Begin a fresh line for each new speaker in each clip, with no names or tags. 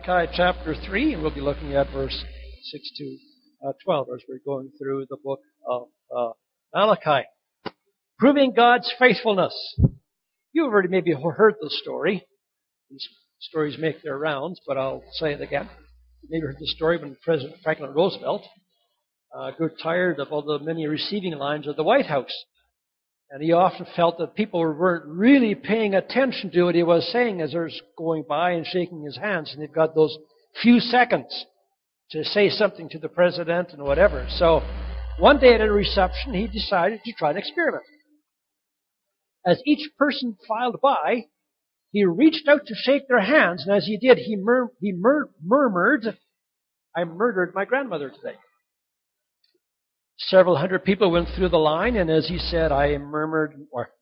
Malachi chapter 3, and we'll be looking at verse 6 to 12 as we're going through the book of Malachi. Proving God's faithfulness. You've already maybe heard the story. These stories make their rounds, but I'll say it again. You maybe heard the story when President Franklin Roosevelt grew tired of all the many receiving lines at the White House. And he often felt that people weren't really paying attention to what he was saying as they're going by and shaking his hands. And they've got those few seconds to say something to the president and whatever. So one day at a reception, he decided to try an experiment. As each person filed by, he reached out to shake their hands. And as he did, he murmured, "I murdered my grandmother today." Several hundred people went through the line, and as he said, I murdered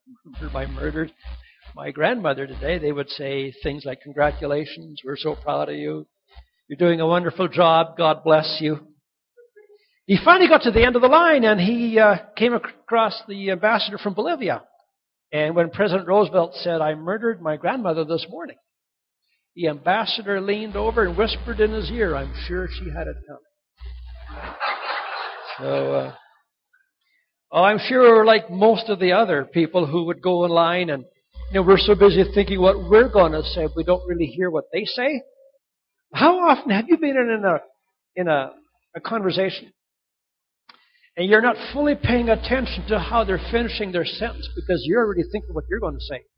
my grandmother today, they would say things like, "Congratulations, we're so proud of you. You're doing a wonderful job. God bless you." He finally got to the end of the line, and he came across the ambassador from Bolivia. And when President Roosevelt said, "I murdered my grandmother this morning," the ambassador leaned over and whispered in his ear, "I'm sure she had it coming." So, I'm sure we're like most of the other people who would go in line and, we're so busy thinking what we're going to say, we don't really hear what they say. How often have you been in a conversation and you're not fully paying attention to how they're finishing their sentence because you're already thinking what you're going to say?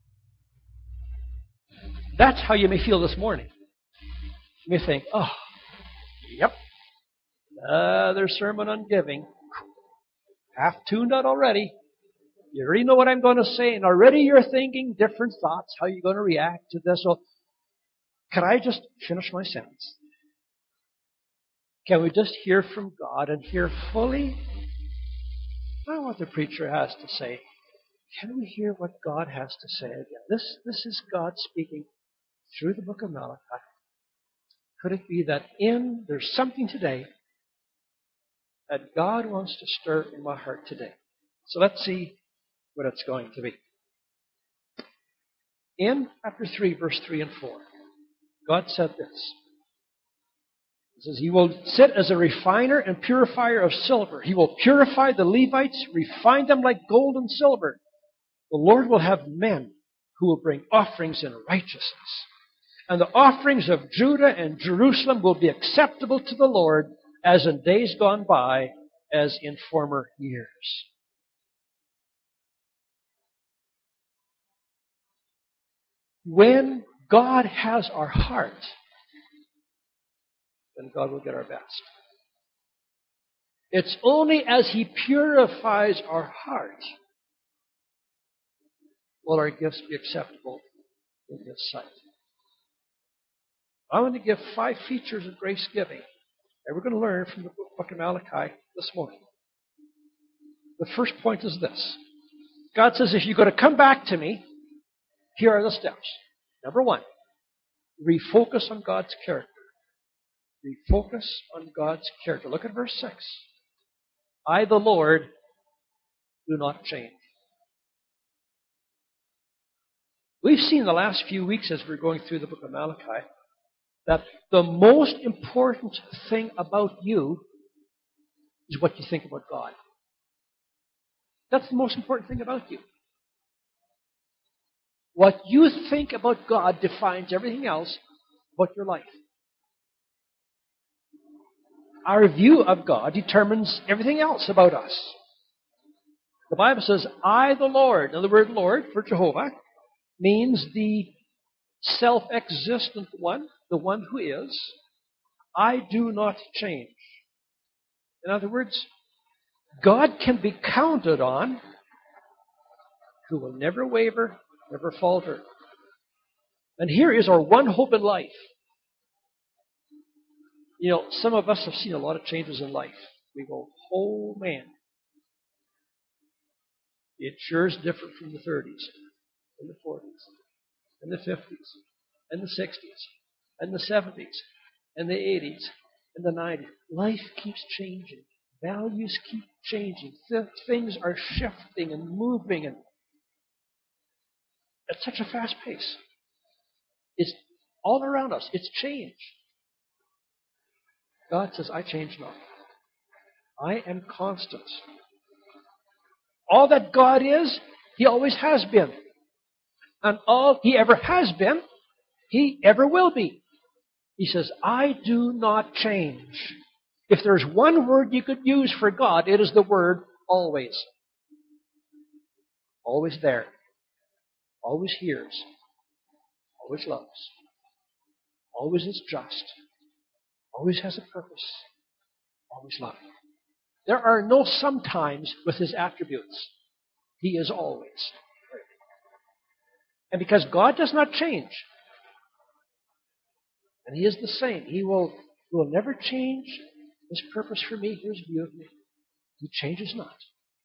That's how you may feel this morning. You may think, "Oh, yep. Another sermon on giving. Half tuned out already. You already know what I'm going to say, and already you're thinking different thoughts, how you're going to react to this." So, can I just finish my sentence? Can we just hear from God and hear fully not what the preacher has to say? Can we hear what God has to say again? This is God speaking through the book of Malachi. Could it be that there's something today that God wants to stir in my heart today? So let's see what it's going to be. In chapter 3, verse 3 and 4, God said this. He says, "He will sit as a refiner and purifier of silver. He will purify the Levites, refine them like gold and silver. The Lord will have men who will bring offerings in righteousness. And the offerings of Judah and Jerusalem will be acceptable to the Lord, as in days gone by, as in former years." When God has our heart, then God will get our best. It's only as He purifies our heart will our gifts be acceptable in His sight. I want to give 5 features of grace giving. And we're going to learn from the book of Malachi this morning. The first point is this. God says, if you're going to come back to me, here are the steps. Number 1, refocus on God's character. Refocus on God's character. Look at verse 6. "I, the Lord, do not change." We've seen the last few weeks as we're going through the book of Malachi that the most important thing about you is what you think about God. That's the most important thing about you. What you think about God defines everything else about your life. Our view of God determines everything else about us. The Bible says, "I, the Lord." Now, the word Lord for Jehovah means the self-existent one, the one who is. "I do not change." In other words, God can be counted on, who will never waver, never falter. And here is our one hope in life. Some of us have seen a lot of changes in life. We go, "Oh man, it sure is different from the 30s, and the 40s, and the 50s, and the 60s, and the 70s, and the 80s, and the 90s. Life keeps changing. Values keep changing. Things are shifting and moving and at such a fast pace. It's all around us. It's change. God says, I change not. I am constant. All that God is, He always has been. And all He ever has been, He ever will be. He says, I do not change. If there's one word you could use for God, it is the word always. Always there. Always hears. Always loves. Always is just. Always has a purpose. Always loving. There are no sometimes with His attributes. He is always. And because God does not change, and He is the same, He will never change His purpose for me, His view of me. He changes not.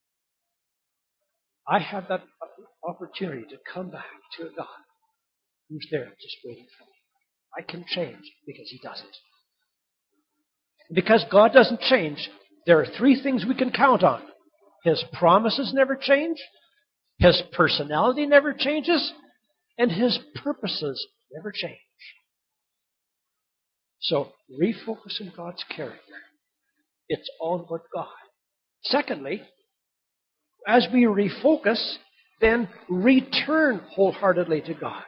I have that opportunity to come back to a God who's there just waiting for me. I can change because He doesn't. Because God doesn't change, there are three things we can count on. His promises never change, His personality never changes, and His purposes never change. So, refocus on God's character. It's all about God. Secondly, as we refocus, then return wholeheartedly to God.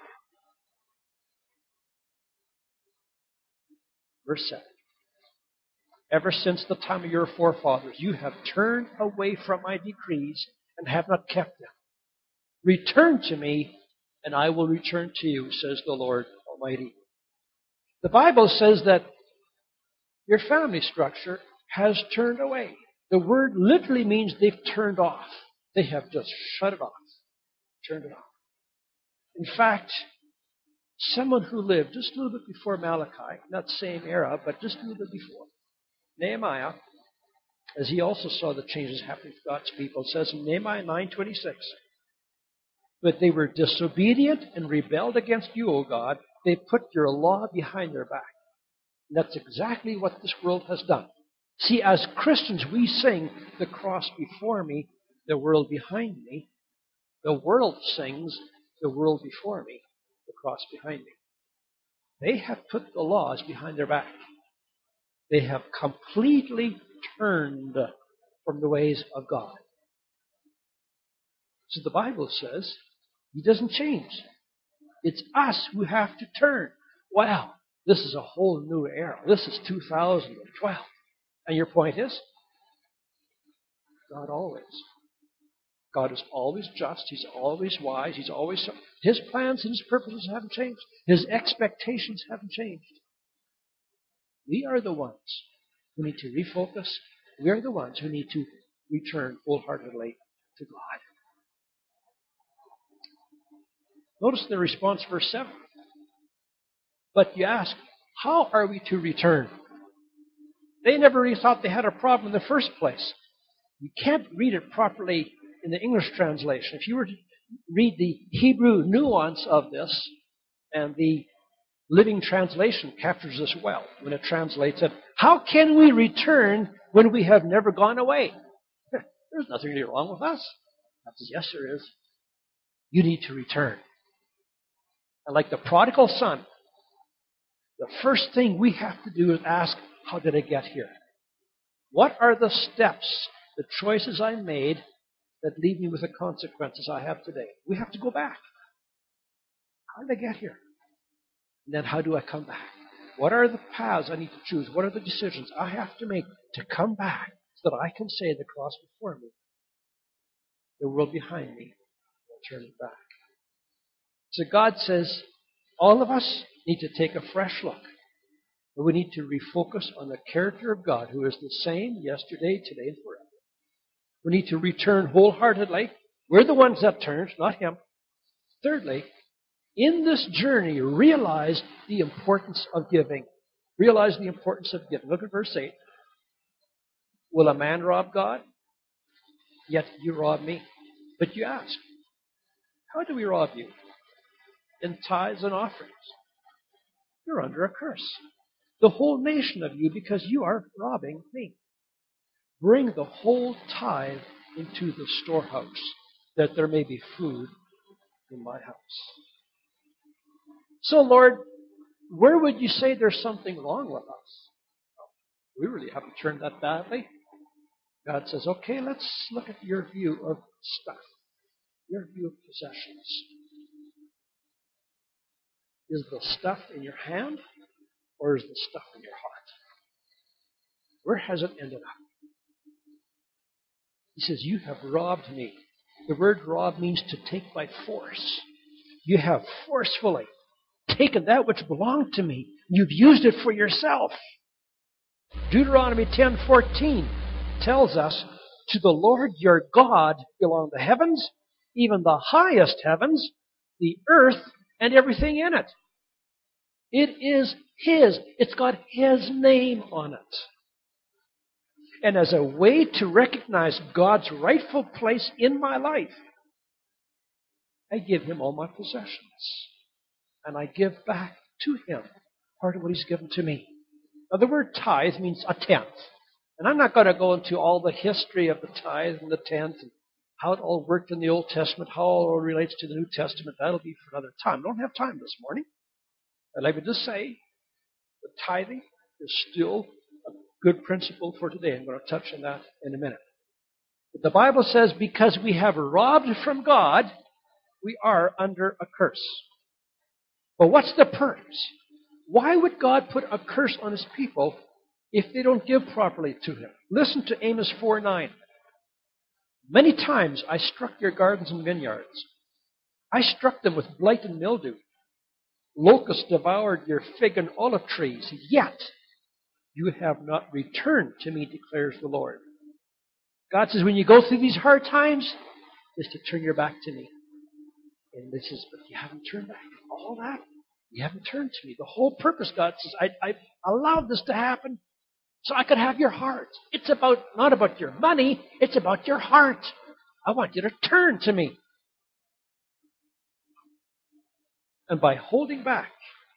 Verse 7. Ever since the time of your forefathers, you have turned away from my decrees and have not kept them. Return to me, and I will return to you, says the Lord Almighty. The Bible says that your family structure has turned away. The word literally means they've turned off. They have just shut it off, turned it off. In fact, someone who lived just a little bit before Malachi, not same era, but just a little bit before, Nehemiah, as he also saw the changes happening to God's people, says in Nehemiah 9:26, but they were disobedient and rebelled against you, O God. They put your law behind their back. And that's exactly what this world has done. See, as Christians, we sing, the cross before me, the world behind me. The world sings, the world before me, the cross behind me. They have put the laws behind their back. They have completely turned from the ways of God. So the Bible says He doesn't change. It's us who have to turn. Wow, this is a whole new era. This is 2012. And your point is? God always. God is always just. He's always wise. He's always... His plans and His purposes haven't changed. His expectations haven't changed. We are the ones who need to refocus. We are the ones who need to return wholeheartedly to God. Notice the response, verse 7. But you ask, how are we to return? They never really thought they had a problem in the first place. You can't read it properly in the English translation. If you were to read the Hebrew nuance of this, and the Living Translation captures this well when it translates it, how can we return when we have never gone away? There's nothing really wrong with us. Yes, there is. You need to return. And like the prodigal son, the first thing we have to do is ask, how did I get here? What are the steps, the choices I made that leave me with the consequences I have today? We have to go back. How did I get here? And then how do I come back? What are the paths I need to choose? What are the decisions I have to make to come back so that I can say the cross before me, the world behind me, and turn it back? So God says, all of us need to take a fresh look. And we need to refocus on the character of God, who is the same yesterday, today, and forever. We need to return wholeheartedly. We're the ones that turned, not Him. Thirdly, in this journey, realize the importance of giving. Realize the importance of giving. Look at verse 8. Will a man rob God? Yet you rob me. But you ask, how do we rob you? In tithes and offerings. You're under a curse. The whole nation of you, because you are robbing me. Bring the whole tithe into the storehouse, that there may be food in my house. So, Lord, where would you say there's something wrong with us? We really haven't turned that badly. God says, okay, let's look at your view of stuff, your view of possessions. Is the stuff in your hand or is the stuff in your heart? Where has it ended up? He says, you have robbed me. The word rob means to take by force. You have forcefully taken that which belonged to me. You've used it for yourself. Deuteronomy 10:14 tells us, to the Lord your God belong the heavens, even the highest heavens, the earth, and everything in it. It is His. It's got His name on it. And as a way to recognize God's rightful place in my life, I give Him all my possessions. And I give back to Him part of what He's given to me. Now, the word tithe means a tenth. And I'm not going to go into all the history of the tithe and the tenth and how it all worked in the Old Testament, how it all relates to the New Testament. That'll be for another time. I don't have time this morning. I'd like to just say that tithing is still a good principle for today. I'm going to touch on that in a minute. But the Bible says because we have robbed from God, we are under a curse. But what's the purpose? Why would God put a curse on His people if they don't give properly to Him? Listen to Amos 4:9. Many times I struck your gardens and vineyards. I struck them with blight and mildew. Locusts devoured your fig and olive trees, yet you have not returned to me, declares the Lord. God says, when you go through these hard times, is to turn your back to me. And this is, but you haven't turned back. All that, you haven't turned to me. The whole purpose, God says, I allowed this to happen so I could have your heart. It's not about your money, it's about your heart. I want you to turn to me. And by holding back,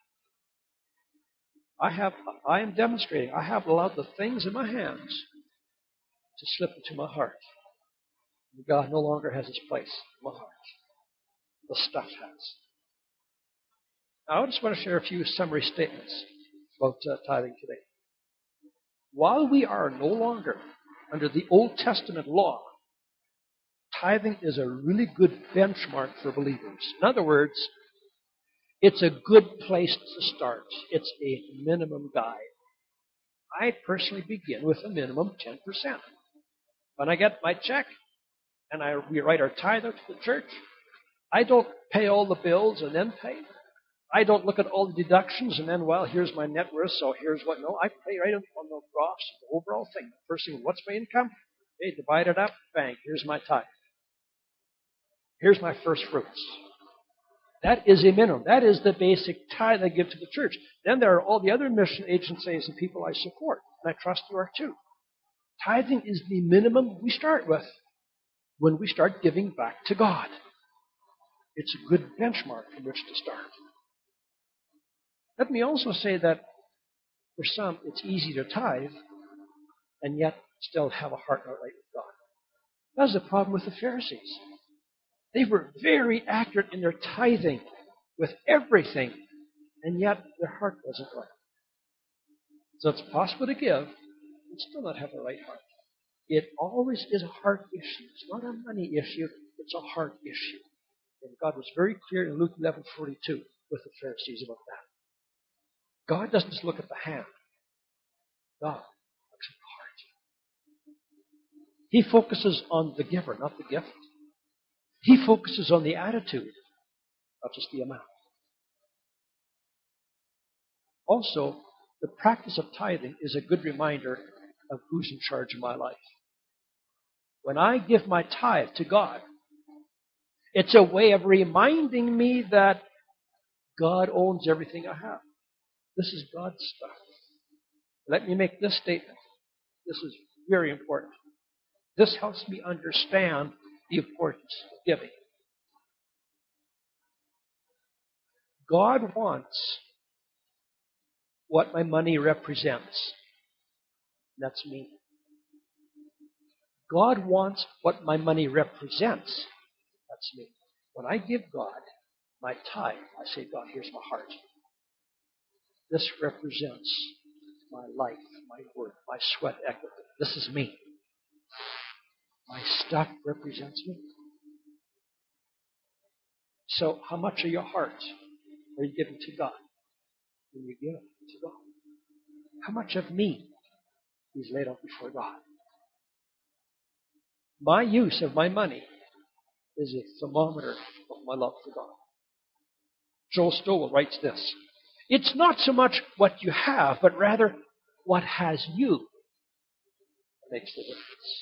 I am demonstrating, I have allowed the things in my hands to slip into my heart. And God no longer has His place in my heart. The stuff has. Now, I just want to share a few summary statements about tithing today. While we are no longer under the Old Testament law, tithing is a really good benchmark for believers. In other words, it's a good place to start. It's a minimum guide. I personally begin with a minimum 10%. When I get my check and we write our tithe out to the church, I don't pay all the bills and then pay. I don't look at all the deductions and then, well, here's my net worth, so here's what. No, I pay right on the gross, the overall thing. First thing, what's my income? Okay, divide it up, bang, here's my tithe. Here's my first fruits. That is a minimum. That is the basic tithe I give to the church. Then there are all the other mission agencies and people I support, and I trust you are too. Tithing is the minimum we start with when we start giving back to God. It's a good benchmark from which to start. Let me also say that for some, it's easy to tithe and yet still have a heart not right with God. That was the problem with the Pharisees. They were very accurate in their tithing with everything, and yet their heart wasn't right. So it's possible to give and still not have a right heart. It always is a heart issue. It's not a money issue, it's a heart issue. And God was very clear in Luke 11:42 with the Pharisees about that. God doesn't just look at the hand. God looks at the heart. He focuses on the giver, not the gift. He focuses on the attitude, not just the amount. Also, the practice of tithing is a good reminder of who's in charge of my life. When I give my tithe to God, it's a way of reminding me that God owns everything I have. This is God's stuff. Let me make this statement. This is very important. This helps me understand the importance of giving. God wants what my money represents. That's me. God wants what my money represents. That's me. When I give God my tithe, I say, God, here's my heart. This represents my life, my worth, my sweat equity. This is me. My stuff represents me. So how much of your heart are you giving to God when you give to God? How much of me is laid out before God? My use of my money is a thermometer of my love for God. Joel Stowell writes this: it's not so much what you have, but rather what has you that makes the difference.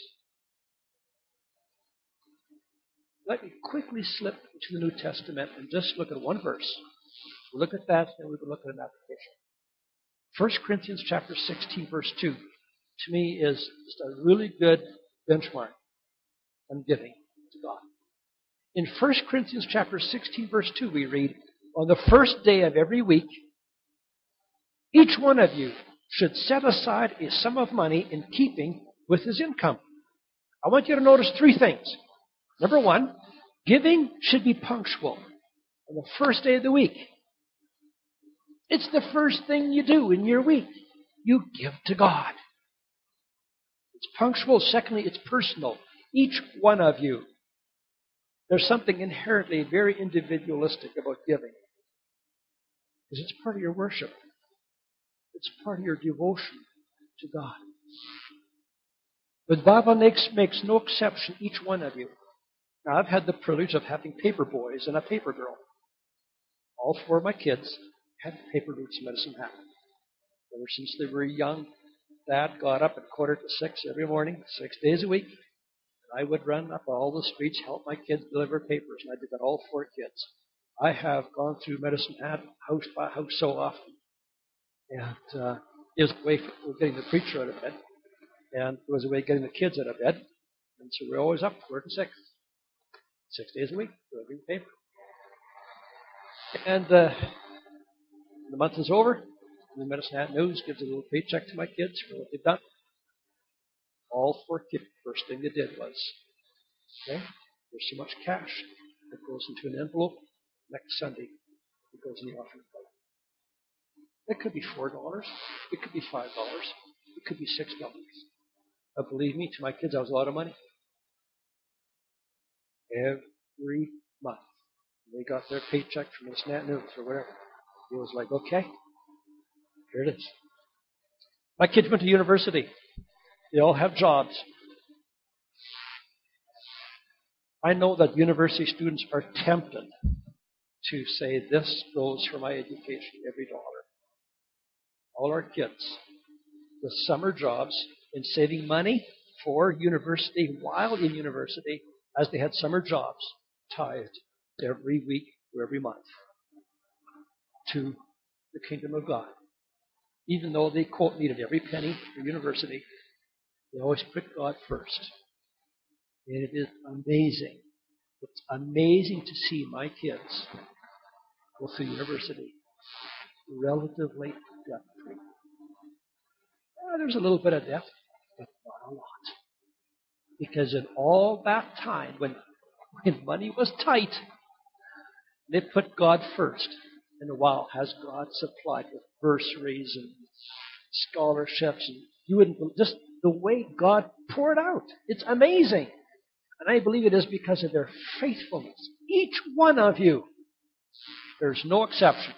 Let me quickly slip to the New Testament and just look at one verse. We'll look at that, and we'll look at an application. 1 Corinthians chapter 16, verse 2, to me is just a really good benchmark on giving to God. In 1 Corinthians chapter 16, verse 2, we read, on the first day of every week, each one of you should set aside a sum of money in keeping with his income. I want you to notice three things. Number one, giving should be punctual on the first day of the week. It's the first thing you do in your week. You give to God. It's punctual. Secondly, it's personal. Each one of you. There's something inherently very individualistic about giving. Because it's part of your worship. It's part of your devotion to God. But the Bible makes no exception, each one of you. Now, I've had the privilege of having paper boys and a paper girl. All four of my kids had paper routes in Medicine Hat. Ever since they were young, Dad got up at 5:45 every morning, 6 days a week. And I would run up all the streets, help my kids deliver papers, and I did that all four kids. I have gone through Medicine Hat house by house so often. And it was a way for getting the preacher out of bed. And it was a way of getting the kids out of bed. And so we're always up 4-6. 6 days a week, delivering paper. And the month is over, and the Medicine Hat News gives a little paycheck to my kids for what they've done. All four kids, first thing they did was, okay, there's so much cash that goes into an envelope. Next Sunday, it goes in the offering plate. It could be $4. It could be $5. It could be $6. But believe me, to my kids, that was a lot of money. Every month. They got their paycheck from the Snap News or whatever. It was like, okay, here it is. My kids went to university. They all have jobs. I know that university students are tempted to say, this goes for my education, every dollar. All our kids with summer jobs and saving money for university while in university, as they had summer jobs, tithed every week or every month to the kingdom of God. Even though they, quote, needed every penny for university, they always put God first. And it is amazing. It's amazing to see my kids go through university relatively debt-free. There's a little bit of debt, but not a lot. Because in all that time, when money was tight, they put God first. And wow, has God supplied with bursaries and scholarships, and you wouldn't just the way God poured out. It's amazing. And I believe it is because of their faithfulness. Each one of you. There's no exception.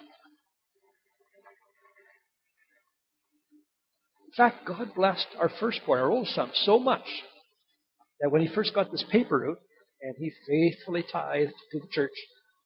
In fact, God blessed our firstborn, our oldest son, so much that when he first got this paper route, and he faithfully tithed to the church,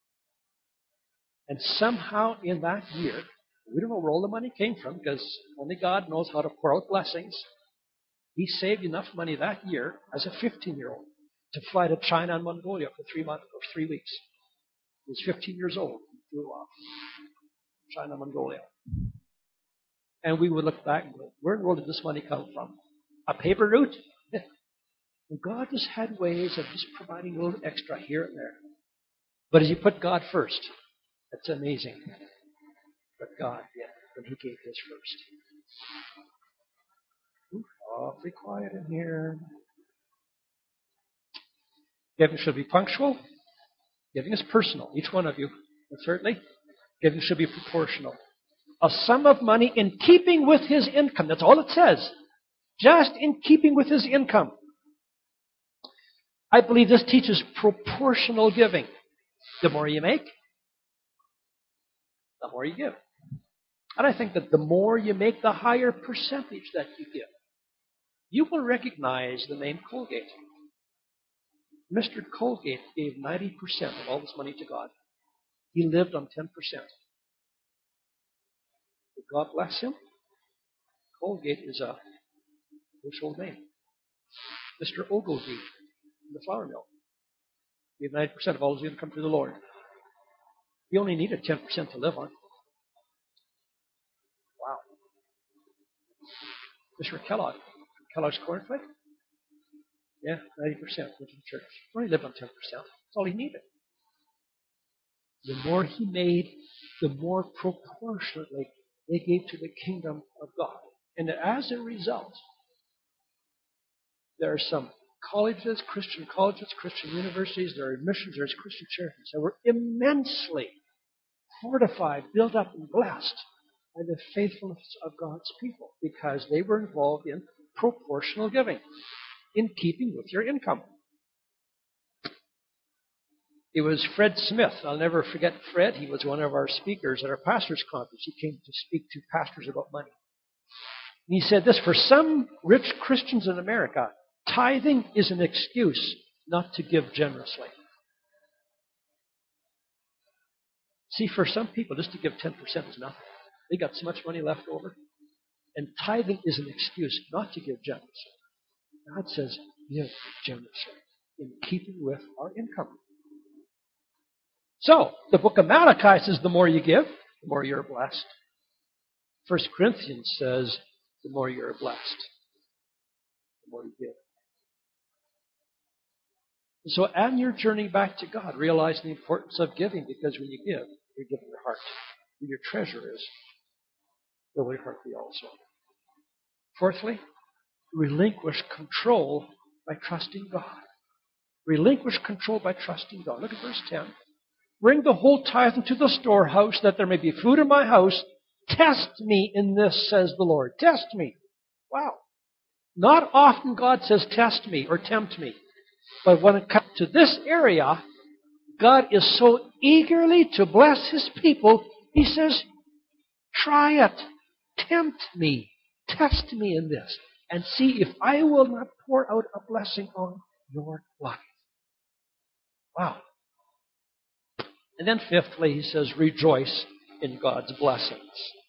and somehow in that year, we don't know where all the money came from because only God knows how to pour out blessings. He saved enough money that year as a 15-year-old to fly to China and Mongolia for 3 months or 3 weeks. He was 15 years old. He flew off China, Mongolia. And we would look back and go, where in the world did this money come from? A paper route? And God just had ways of just providing a little extra here and there. But as you put God first, that's amazing. But God did when He gave His first. Awfully quiet in here. Giving should be punctual. Giving is personal, each one of you. And thirdly, giving should be proportional. a sum of money in keeping with his income. That's all it says. Just in keeping with his income. I believe this teaches proportional giving. The more you make, the more you give. And I think that the more you make, the higher percentage that you give. You will recognize the name Colgate. Mr. Colgate gave 90% of all his money to God. He lived on 10%. Did God bless him? Colgate is a household name. Mr. Ogilvy in the flour mill gave 90% of all his income to the Lord. He only needed 10% to live on. Wow. Mr. Kellogg, Kellogg's Cornflake? Yeah, 90% went to the church. He only lived on 10%. That's all he needed. The more he made, the more proportionately they gave to the kingdom of God. And as a result, there are some colleges, Christian universities, there are missions, there's Christian charities that were immensely fortified, built up, and blessed by the faithfulness of God's people because they were involved in proportional giving, in keeping with your income. It was Fred Smith. I'll never forget Fred. He was one of our speakers at our pastors' conference. He came to speak to pastors about money. And he said this, for some rich Christians in America, tithing is an excuse not to give generously. See, for some people, just to give 10% is nothing. They got so much money left over. And tithing is an excuse not to give generously. God says, give generously in keeping with our income. So, the book of Malachi says the more you give, the more you're blessed. 1 Corinthians says the more you're blessed, the more you give. So, on your journey back to God, realize the importance of giving because when you give, you're giving your heart. Where your treasure is, there will your heart be also. Fourthly, relinquish control by trusting God. Relinquish control by trusting God. Look at verse 10. Bring the whole tithe into the storehouse, that there may be food in my house. Test me in this, says the Lord. Test me. Wow. Not often God says test me or tempt me. But when it comes to this area, God is so eagerly to bless His people, He says, try it. Tempt me. Test me in this. And see if I will not pour out a blessing on your life. Wow. And then fifthly, he says, rejoice in God's blessings.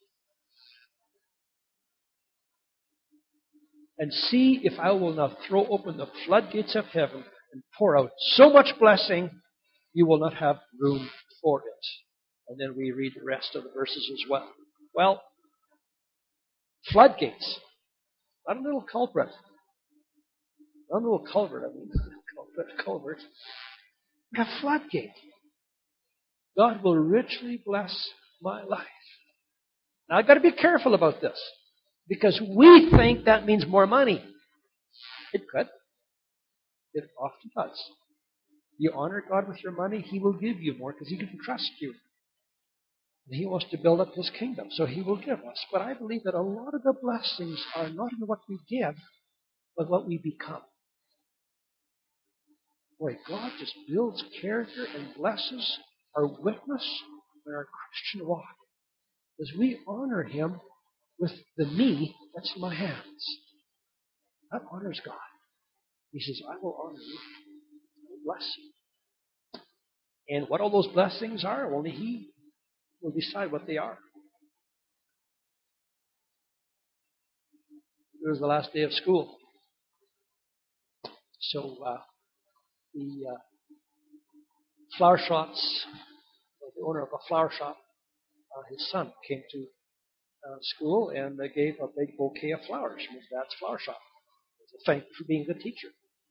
And see if I will not throw open the floodgates of heaven and pour out so much blessing, you will not have room for it. And then we read the rest of the verses as well. Well, floodgates. Not a little culprit. Not a little culvert, I mean. Culvert. A floodgate. God will richly bless my life. Now, I've got to be careful about this. Because we think that means more money. It could. It often does. You honor God with your money, He will give you more because He can trust you. And He wants to build up His kingdom, so He will give us. But I believe that a lot of the blessings are not in what we give, but what we become. Boy, God just builds character and blesses our witness and our Christian walk as we honor Him with the me that's in my hands. That honors God. He says, I will honor you. I will bless you. And what all those blessings are, only He will decide what they are. It was the last day of school. So the flower shops, the owner of a flower shop, his son came to school and they gave a big bouquet of flowers from his dad's flower shop. As a thank you for being a good teacher.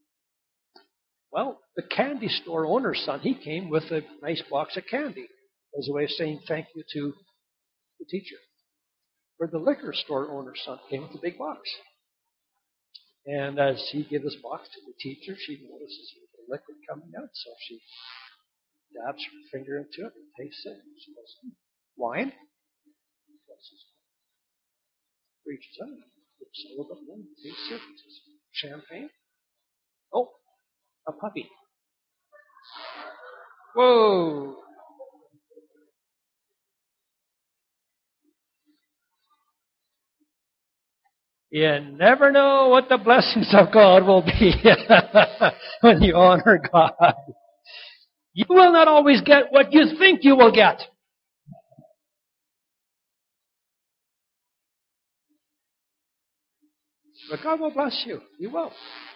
Well, the candy store owner's son, he came with a nice box of candy as a way of saying thank you to the teacher. Where the liquor store owner's son came with a big box. And as he gave this box to the teacher, she notices the liquid coming out, so she dabs her finger into it and tastes it. And she goes, wine? Reaches out. It's a little bit more. Tastes it. Champagne. Oh, a puppy. Whoa. You never know what the blessings of God will be when you honor God. You will not always get what you think you will get. But God will bless you. He will.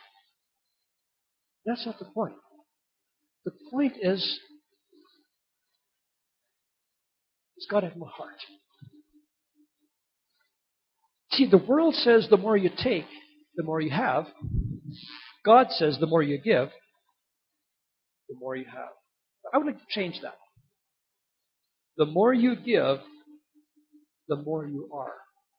That's not the point. The point is, it's got to have my heart. See, the world says the more you take, the more you have. God says the more you give, the more you have. I would like to change that. The more you give, the more you are.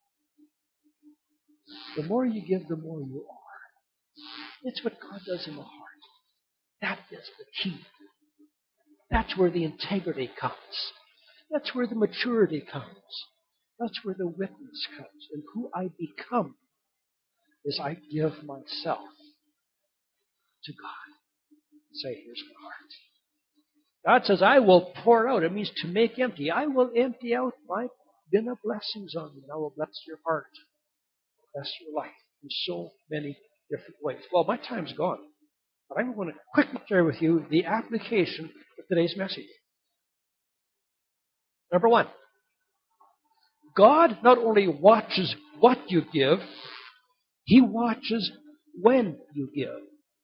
The more you give, the more you are. It's what God does in the heart. That is the key. That's where the integrity comes. That's where the maturity comes. That's where the witness comes. And who I become is I give myself to God. Say, here's my heart. God says, I will pour out. It means to make empty. I will empty out my bin of blessings on you. And I will bless your heart. Bless your life in so many different ways. Well, my time's gone. But I want to quickly share with you the application of today's message. Number one, God not only watches what you give, He watches when you give.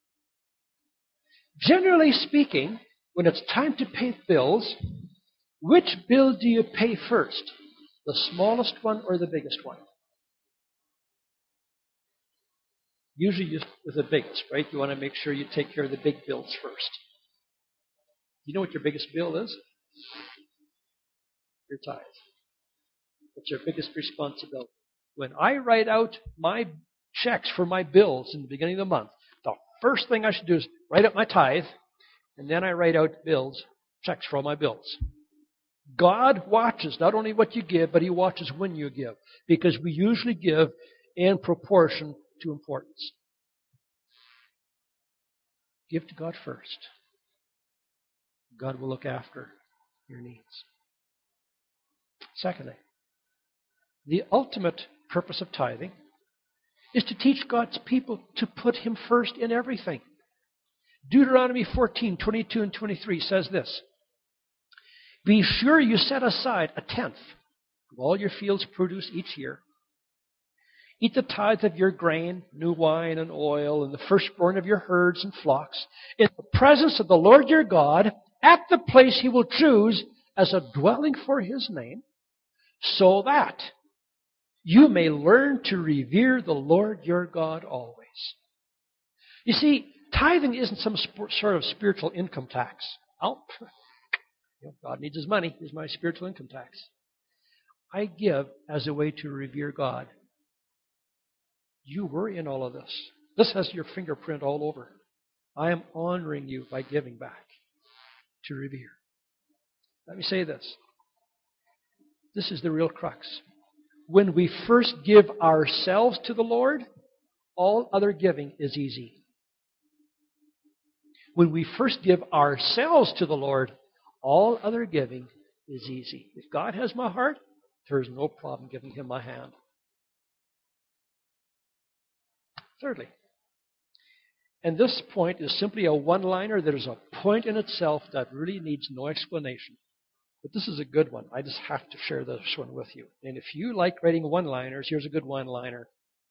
Generally speaking, when it's time to pay bills, which bill do you pay first? The smallest one or the biggest one? Usually just with the biggest, right? You want to make sure you take care of the big bills first. You know what your biggest bill is? Your tithe. It's your biggest responsibility. When I write out my checks for my bills in the beginning of the month, the first thing I should do is write out my tithe, and then I write out checks for all my bills. God watches not only what you give, but He watches when you give, because we usually give in proportion to importance. Give to God first. God will look after your needs. Secondly, the ultimate purpose of tithing is to teach God's people to put Him first in everything. Deuteronomy 14:22 and 23 says this: Be sure you set aside a tenth of all your field's produce each year. Eat the tithe of your grain, new wine and oil, and the firstborn of your herds and flocks, in the presence of the Lord your God, at the place He will choose as a dwelling for His name, so that you may learn to revere the Lord your God always. You see, tithing isn't some sort of spiritual income tax. Oh, God needs His money. Here's my spiritual income tax. I give as a way to revere God. You were in all of this. This has your fingerprint all over. I am honoring you by giving back to revere. Let me say this. This is the real crux. When we first give ourselves to the Lord, all other giving is easy. When we first give ourselves to the Lord, all other giving is easy. If God has my heart, there's no problem giving Him my hand. Thirdly, and this point is simply a one-liner that is a point in itself that really needs no explanation. But this is a good one. I just have to share this one with you. And if you like writing one-liners, here's a good one-liner.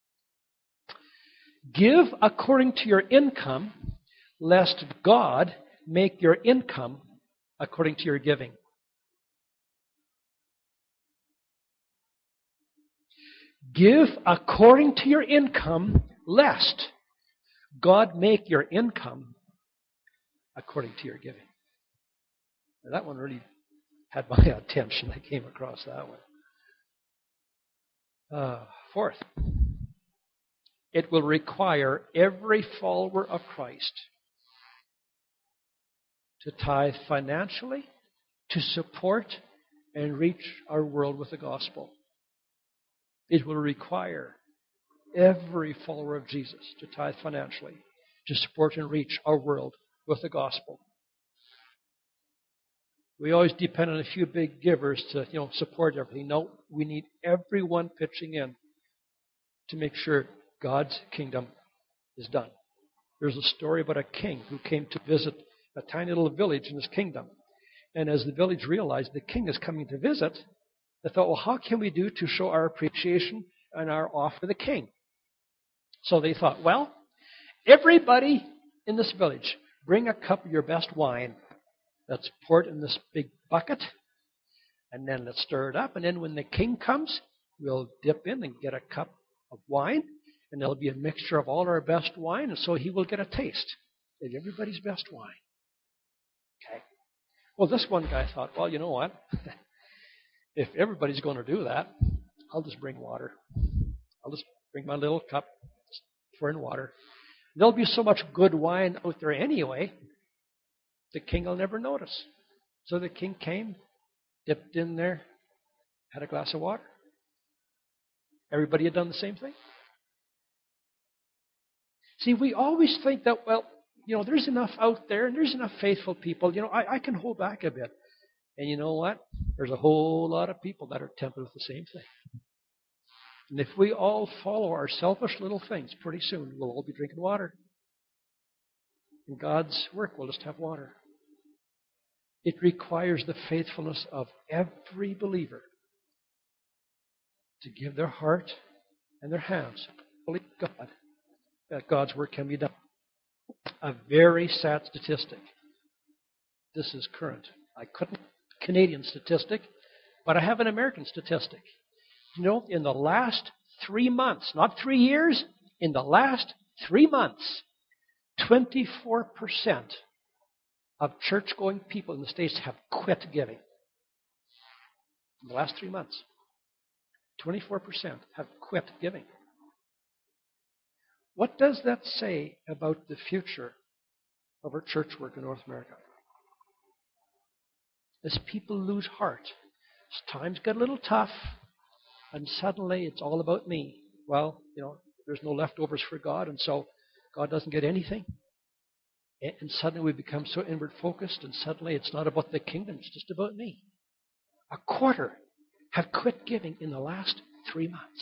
Give according to your income, lest God make your income according to your giving. Give according to your income, lest God make your income according to your giving. Now, that one really had my attention. I came across that one. Fourth, it will require every follower of Christ to tithe financially to support and reach our world with the gospel. It will require every follower of Jesus to tithe financially to support and reach our world with the gospel. We always depend on a few big givers to, support everything. No, we need everyone pitching in to make sure God's kingdom is done. There's a story about a king who came to visit a tiny little village in his kingdom. And as the village realized the king is coming to visit, they thought, well, how can we do to show our appreciation and our awe for the king? So they thought, well, everybody in this village, bring a cup of your best wine. Let's pour it in this big bucket, and then let's stir it up. And then when the king comes, we'll dip in and get a cup of wine, and there'll be a mixture of all our best wine, and so he will get a taste of everybody's best wine. Okay. Well, this one guy thought, well, you know what? If everybody's going to do that, I'll just bring water. I'll just bring my little cup, pour in water. There'll be so much good wine out there anyway, the king will never notice. So the king came, dipped in there, had a glass of water. Everybody had done the same thing. See, we always think that, well, there's enough out there and there's enough faithful people. I can hold back a bit. And you know what? There's a whole lot of people that are tempted with the same thing. And if we all follow our selfish little things, pretty soon we'll all be drinking water. In God's work, we'll just have water. It requires the faithfulness of every believer to give their heart and their hands, believe God, that God's work can be done. A very sad statistic. This is current. I couldn't Canadian statistic, but I have an American statistic. In the last 3 months, not 3 years, in the last 3 months, 24% of church-going people in the States have quit giving. In the last 3 months, 24% have quit giving. What does that say about the future of our church work in North America? As people lose heart, as times get a little tough, and suddenly it's all about me. Well, there's no leftovers for God, and so God doesn't get anything. And suddenly we become so inward focused, and suddenly it's not about the kingdom, it's just about me. A quarter have quit giving in the last 3 months.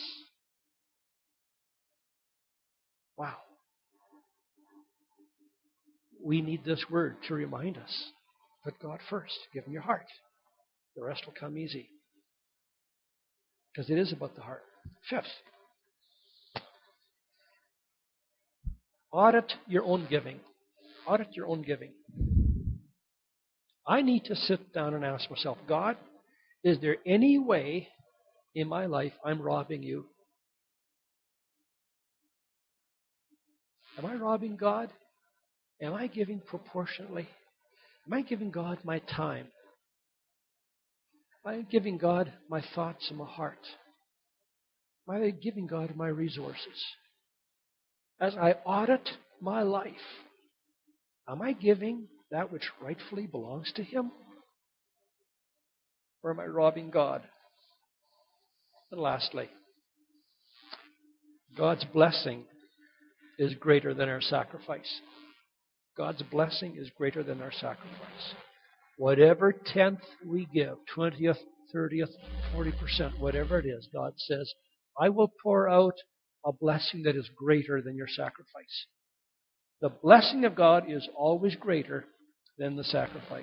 Wow. We need this word to remind us. Put God first. Give Him your heart. The rest will come easy. Because it is about the heart. Fifth, audit your own giving. Audit your own giving. I need to sit down and ask myself, God, is there any way in my life I'm robbing you? Am I robbing God? Am I giving proportionately? Am I giving God my time? Am I giving God my thoughts and my heart? Am I giving God my resources? As I audit my life, am I giving that which rightfully belongs to Him? Or am I robbing God? And lastly, God's blessing is greater than our sacrifice. God's blessing is greater than our sacrifice. Whatever tenth we give, 20th, 30th, 40%, whatever it is, God says, I will pour out a blessing that is greater than your sacrifice. The blessing of God is always greater than the sacrifice.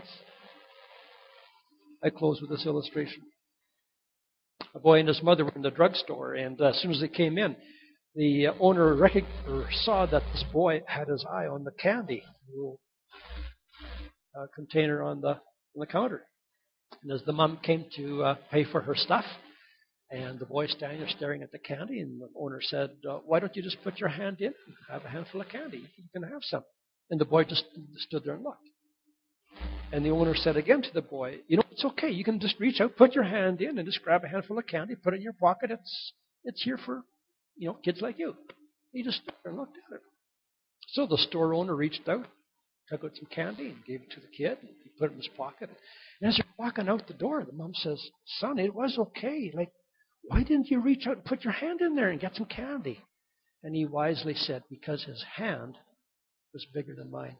I close with this illustration. A boy and his mother were in the drugstore, and as soon as they came in, the owner saw that this boy had his eye on the candy, little container on the counter. And as the mom came to pay for her stuff, and the boy standing there staring at the candy, and the owner said, why don't you just put your hand in and have a handful of candy? You can have some. And the boy just stood there and looked. And the owner said again to the boy, it's okay. You can just reach out, put your hand in, and just grab a handful of candy, put it in your pocket. It's here for kids like you. He just stood there and looked at it. So the store owner reached out, took out some candy, and gave it to the kid. And he put it in his pocket. And as they're walking out the door, the mom says, son, it was okay. Why didn't you reach out and put your hand in there and get some candy? And he wisely said, because his hand was bigger than mine.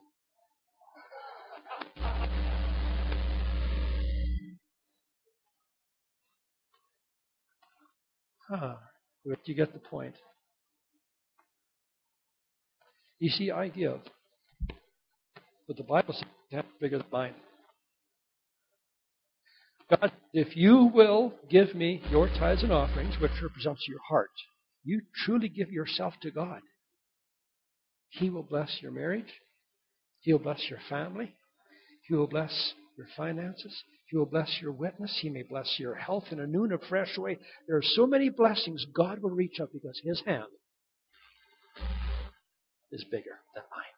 But you get the point. You see, I give. But the Bible says his hand is bigger than mine. God, if you will give me your tithes and offerings, which represents your heart, you truly give yourself to God. He will bless your marriage. He will bless your family. He will bless your finances. He will bless your witness. He may bless your health in a new and a fresh way. There are so many blessings God will reach out because his hand is bigger than mine.